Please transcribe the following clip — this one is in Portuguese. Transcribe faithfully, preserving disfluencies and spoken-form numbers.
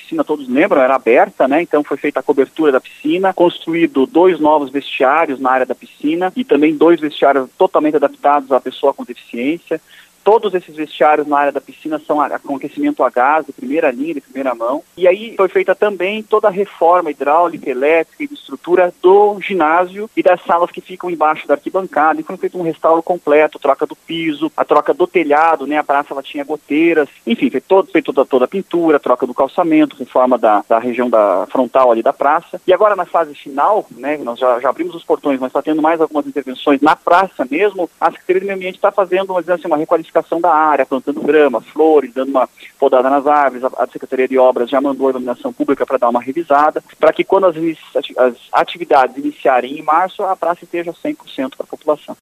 piscina, todos lembram, era aberta, né? Então foi feita a cobertura da piscina, construído dois novos vestiários na área da piscina e também dois vestiários totalmente adaptados à pessoa com deficiência. Todos esses vestiários na área da piscina são com aquecimento a gás, de primeira linha, de primeira mão. E aí foi feita também toda a reforma hidráulica, elétrica e de estrutura do ginásio e das salas que ficam embaixo da arquibancada. E foi feito um restauro completo, troca do piso, a troca do telhado, né? A praça ela tinha goteiras. Enfim, foi todo, feito toda, toda a pintura, troca do calçamento, reforma da, da região da frontal ali da praça. E agora na fase final, né? Nós já, já abrimos os portões, mas está tendo mais algumas intervenções na praça mesmo. A Secretaria do Meio Ambiente está fazendo, vamos dizer assim, uma requalificação da área, plantando grama, flores, dando uma podada nas árvores. A, a Secretaria de Obras já mandou a iluminação pública para dar uma revisada, para que quando as, as atividades iniciarem em março, a praça esteja cem por cento para a população.